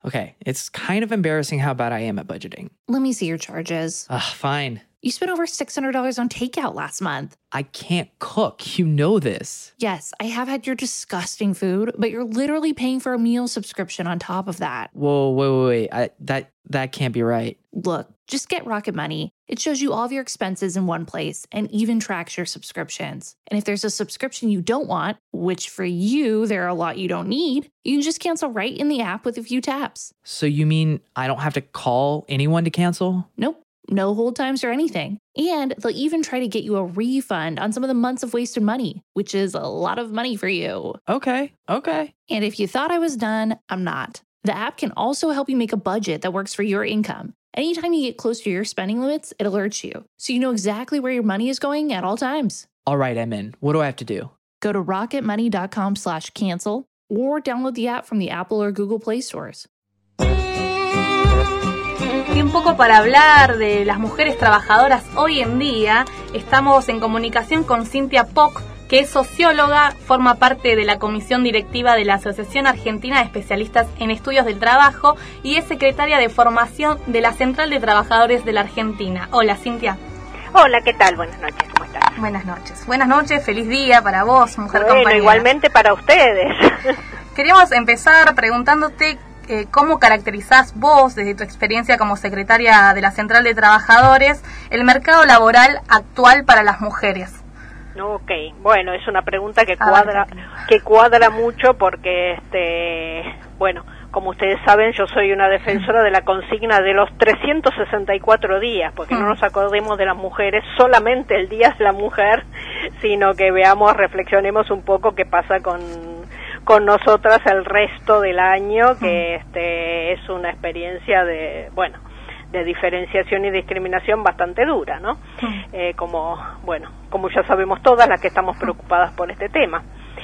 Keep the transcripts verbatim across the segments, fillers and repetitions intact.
Okay, it's kind of embarrassing how bad I am at budgeting. Let me see your charges. Ugh, fine. You spent over six hundred dollars on takeout last month. I can't cook. You know this. Yes, I have had your disgusting food, but you're literally paying for a meal subscription on top of that. Whoa, wait, wait, wait. I, that, that can't be right. Look, just get Rocket Money. It shows you all of your expenses in one place and even tracks your subscriptions. And if there's a subscription you don't want, which for you, there are a lot you don't need, you can just cancel right in the app with a few taps. So you mean I don't have to call anyone to cancel? Nope. No hold times or anything. And they'll even try to get you a refund on some of the months of wasted money, which is a lot of money for you. Okay, okay. And if you thought I was done, I'm not. The app can also help you make a budget that works for your income. Anytime you get close to your spending limits, it alerts you, so you know exactly where your money is going at all times. All right, I'm in. What do I have to do? Go to rocketmoney.com slash cancel or download the app from the Apple or Google Play stores. Y un poco para hablar de las mujeres trabajadoras hoy en día, estamos en comunicación con Cintia Poc, que es socióloga, forma parte de la comisión directiva de la Asociación Argentina de Especialistas en Estudios del Trabajo y es secretaria de formación de la Central de Trabajadores de la Argentina. Hola, Cintia. Hola, ¿qué tal? Buenas noches, ¿cómo estás? Buenas noches. Buenas noches, feliz día para vos, mujer bueno, compañera. Igualmente para ustedes. Queríamos empezar preguntándote eh, cómo caracterizás vos, desde tu experiencia como secretaria de la Central de Trabajadores, el mercado laboral actual para las mujeres. Ok, bueno, es una pregunta que cuadra, que cuadra mucho porque, este, bueno, como ustedes saben, yo soy una defensora de la consigna de los trescientos sesenta y cuatro días, porque no nos acordemos de las mujeres solamente el Día de la Mujer, sino que veamos, reflexionemos un poco qué pasa con, con nosotras el resto del año, que este es una experiencia de, bueno, de diferenciación y discriminación bastante dura, ¿no? Eh, como, bueno, como ya sabemos todas las que estamos preocupadas por este tema.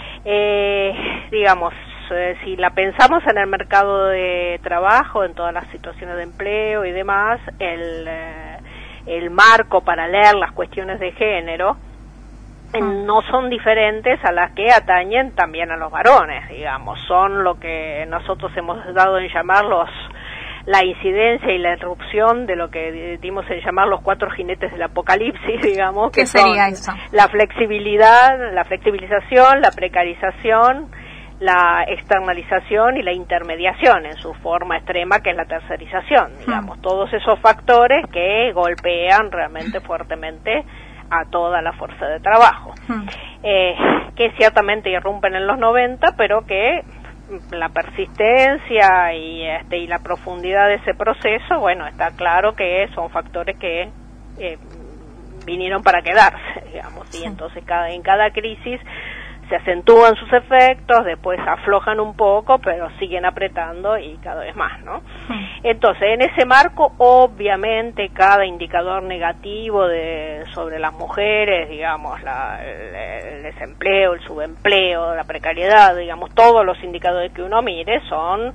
Eh, digamos, eh, si la pensamos en el mercado de trabajo, en todas las situaciones de empleo y demás, el, eh, el marco para leer las cuestiones de género eh, no son diferentes a las que atañen también a los varones, digamos, son lo que nosotros hemos dado en llamar los la incidencia y la irrupción de lo que dimos en llamar los cuatro jinetes del apocalipsis, digamos. ¿Qué que sería son eso? La flexibilidad, la flexibilización, la precarización, la externalización y la intermediación en su forma extrema, que es la tercerización, digamos. Hmm. Todos esos factores que golpean realmente fuertemente a toda la fuerza de trabajo, hmm. eh, que ciertamente irrumpen en los noventa, pero que la persistencia y este y la profundidad de ese proceso, bueno, está claro que son factores que eh, vinieron para quedarse, digamos, y entonces cada en cada crisis se acentúan sus efectos, después aflojan un poco, pero siguen apretando y cada vez más, ¿no? Entonces, en ese marco, obviamente, cada indicador negativo de sobre las mujeres, digamos, la, el, el desempleo, el subempleo, la precariedad, digamos, todos los indicadores que uno mire son,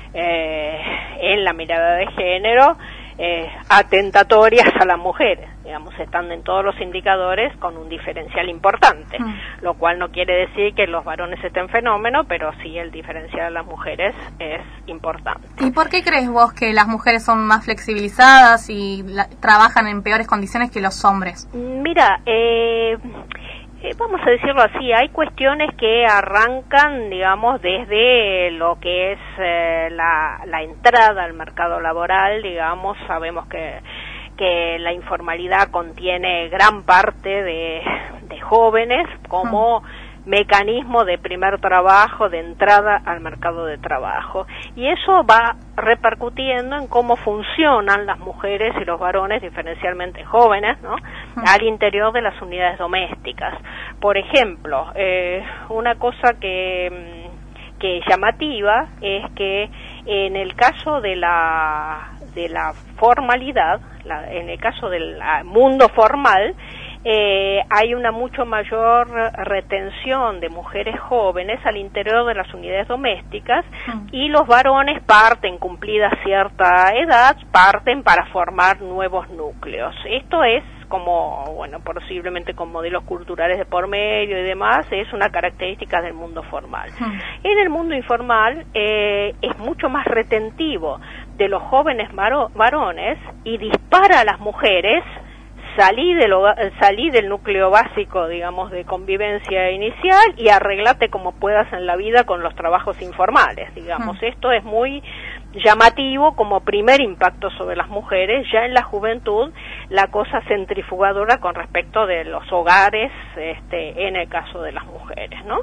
eh, en la mirada de género, Eh, atentatorias a las mujeres, digamos, están en todos los indicadores con un diferencial importante, mm. lo cual no quiere decir que los varones estén fenómeno, pero sí el diferencial de las mujeres es importante. ¿Y por qué crees vos que las mujeres son más flexibilizadas y la, trabajan en peores condiciones que los hombres? Mira, eh... vamos a decirlo así, hay cuestiones que arrancan, digamos, desde lo que es eh, la, la entrada al mercado laboral, digamos, sabemos que, que la informalidad contiene gran parte de, de jóvenes como mecanismo de primer trabajo, de entrada al mercado de trabajo, y eso va repercutiendo en cómo funcionan las mujeres y los varones, diferencialmente jóvenes, ¿no?, al interior de las unidades domésticas. Por ejemplo, eh, una cosa que, que es llamativa es que en el caso de la de la formalidad, la, en el caso del mundo formal, eh, hay una mucho mayor retención de mujeres jóvenes al interior de las unidades domésticas mm. y los varones parten, cumplida cierta edad, parten para formar nuevos núcleos. Esto es como, bueno, posiblemente con modelos culturales de por medio y demás, es una característica del mundo formal. Mm. En el mundo informal eh, es mucho más retentivo de los jóvenes maro- varones y dispara a las mujeres, salí, del hogar, salí del núcleo básico, digamos, de convivencia inicial y arreglate como puedas en la vida con los trabajos informales, digamos. Mm. Esto es muy llamativo como primer impacto sobre las mujeres. Ya en la juventud la cosa centrifugadora con respecto de los hogares, este, en el caso de las mujeres, ¿no?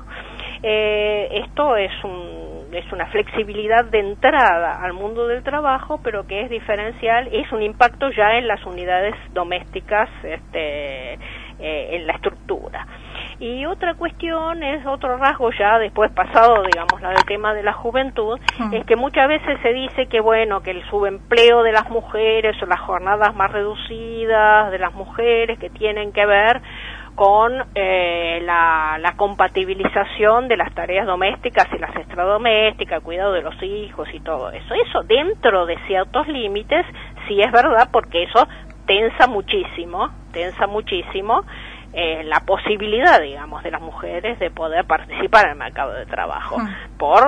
Eh, esto es un, es una flexibilidad de entrada al mundo del trabajo, pero que es diferencial, es un impacto ya en las unidades domésticas, este, eh, en la estructura. Y otra cuestión es otro rasgo ya después pasado, digamos, la del tema de la juventud, uh-huh. es que muchas veces se dice que, bueno, que el subempleo de las mujeres o las jornadas más reducidas de las mujeres que tienen que ver con eh, la, la compatibilización de las tareas domésticas y las extradomésticas, el cuidado de los hijos y todo eso. Eso dentro de ciertos límites sí es verdad, porque eso tensa muchísimo, tensa muchísimo Eh, la posibilidad, digamos, de las mujeres de poder participar en el mercado de trabajo uh-huh. por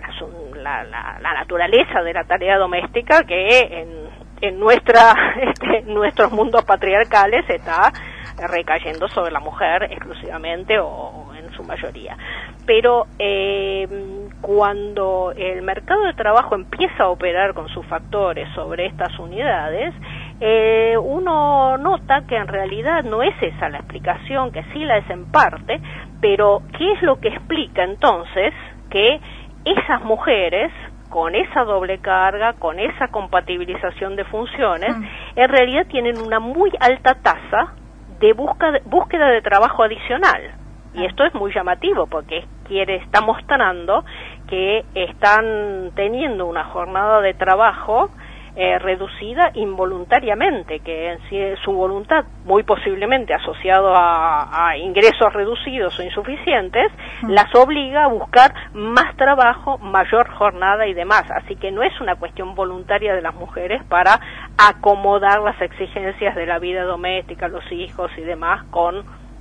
la, la, la naturaleza de la tarea doméstica que en, en nuestra este, nuestros mundos patriarcales está recayendo sobre la mujer exclusivamente o en su mayoría. Pero eh, cuando el mercado de trabajo empieza a operar con sus factores sobre estas unidades, Eh, uno nota que en realidad no es esa la explicación, que sí la es en parte, pero ¿qué es lo que explica entonces que esas mujeres, con esa doble carga, con esa compatibilización de funciones, mm. en realidad tienen una muy alta tasa de búsqueda, búsqueda de trabajo adicional? Y esto es muy llamativo porque quiere, está mostrando que están teniendo una jornada de trabajo Eh, reducida involuntariamente, que en sí, su voluntad, muy posiblemente asociado a, a ingresos reducidos o insuficientes, mm. las obliga a buscar más trabajo, mayor jornada y demás. Así que no es una cuestión voluntaria de las mujeres para acomodar las exigencias de la vida doméstica, los hijos y demás con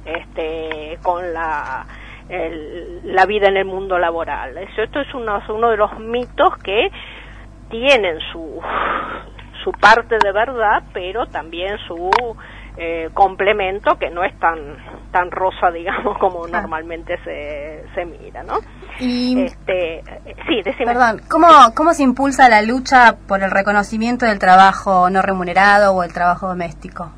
este con la el, la vida en el mundo laboral. Eso, esto es uno, uno de los mitos que tienen su su parte de verdad, pero también su eh, complemento, que no es tan tan rosa, digamos, como ah. normalmente se, se mira, ¿no? Y, este, sí, decime. Perdón, ¿cómo, ¿cómo se impulsa la lucha por el reconocimiento del trabajo no remunerado o el trabajo doméstico?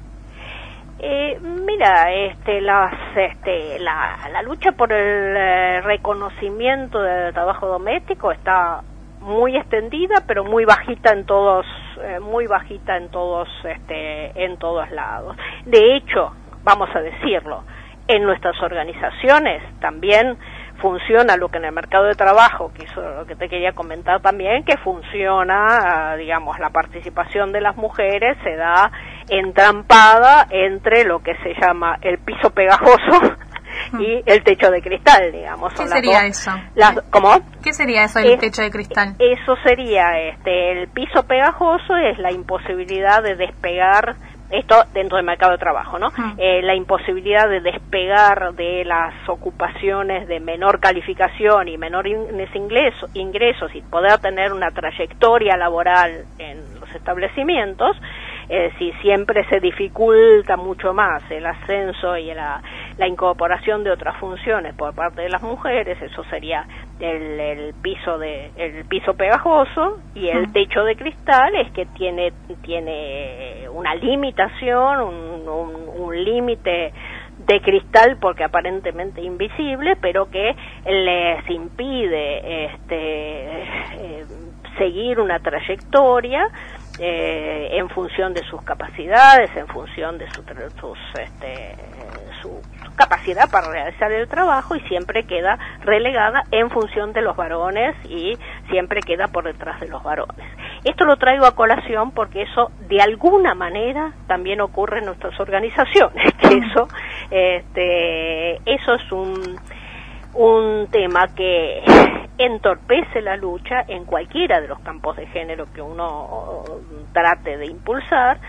Eh, mira, este, las, este, la, la lucha por el eh, reconocimiento del trabajo doméstico está muy extendida, pero muy bajita en todos, eh, muy bajita en todos, este, en todos lados. De hecho, vamos a decirlo, en nuestras organizaciones también funciona lo que en el mercado de trabajo, que eso es lo que te quería comentar también, que funciona, digamos, la participación de las mujeres se da entrampada entre lo que se llama el piso pegajoso y el techo de cristal, digamos. ¿Qué sería eso? Las, ¿Cómo? ¿Qué sería eso, el es, techo de cristal? Eso sería, este, el piso pegajoso es la imposibilidad de despegar, esto dentro del mercado de trabajo, ¿no? Uh-huh. Eh, la imposibilidad de despegar de las ocupaciones de menor calificación y menores ingresos, ingresos y poder tener una trayectoria laboral en los establecimientos. Eh, si siempre se dificulta mucho más el ascenso y la, la incorporación de otras funciones por parte de las mujeres, eso sería el, el piso de el piso pegajoso, y el techo de cristal es que tiene tiene una limitación, un, un, un límite de cristal, porque aparentemente invisible, pero que les impide este eh, seguir una trayectoria eh, en función de sus capacidades, en función de su, sus, este, su, su capacidad para realizar el trabajo, y siempre queda relegada en función de los varones y siempre queda por detrás de los varones. Esto lo traigo a colación porque eso de alguna manera también ocurre en nuestras organizaciones, que eso, este, eso es un, un tema que entorpece la lucha en cualquiera de los campos de género que uno trate de impulsar.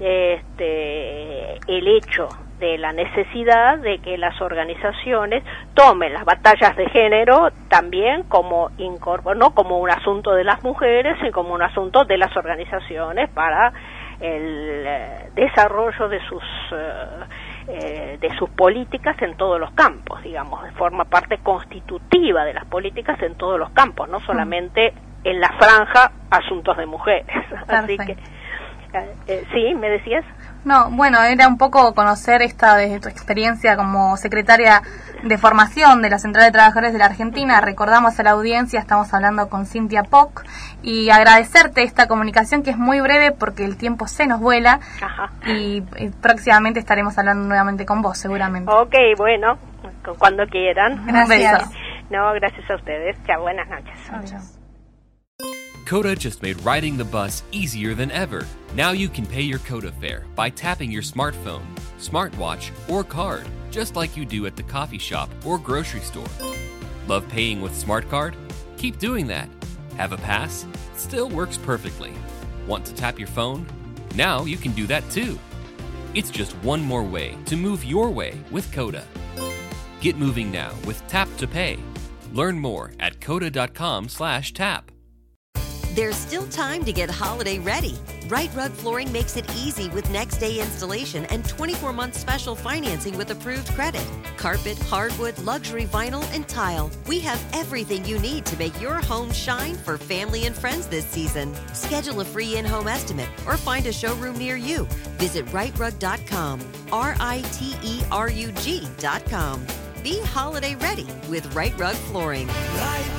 Este, el hecho de la necesidad de que las organizaciones tomen las batallas de género también como incorpor, no como un asunto de las mujeres, sino como un asunto de las organizaciones para el eh, desarrollo de sus eh, eh, de sus políticas en todos los campos, digamos, forma parte constitutiva de las políticas en todos los campos, no solamente en la franja asuntos de mujeres. Perfecto. Así que eh, eh, sí, ¿me decías? No, bueno, era un poco conocer esta de tu experiencia como secretaria de formación de la Central de Trabajadores de la Argentina. Recordamos a la audiencia, estamos hablando con Cintia Poc, y agradecerte esta comunicación que es muy breve porque el tiempo se nos vuela. Ajá. Y, y próximamente estaremos hablando nuevamente con vos, seguramente. Ok, bueno, cuando quieran. Gracias. No, gracias a ustedes. Chao, buenas noches. Adiós. Coda just made riding the bus easier than ever. Now you can pay your Coda fare by tapping your smartphone, smartwatch, or card, just like you do at the coffee shop or grocery store. Love paying with SmartCard? Keep doing that. Have a pass? Still works perfectly. Want to tap your phone? Now you can do that too. It's just one more way to move your way with Coda. Get moving now with Tap to Pay. Learn more at coda dot com slash tap. There's still time to get holiday ready. Right Rug Flooring makes it easy with next day installation and twenty-four month special financing with approved credit. Carpet, hardwood, luxury vinyl, and tile. We have everything you need to make your home shine for family and friends this season. Schedule a free in-home estimate or find a showroom near you. Visit right rug dot com, R I T E R U G dot com. Be holiday ready with Right Rug Flooring. Right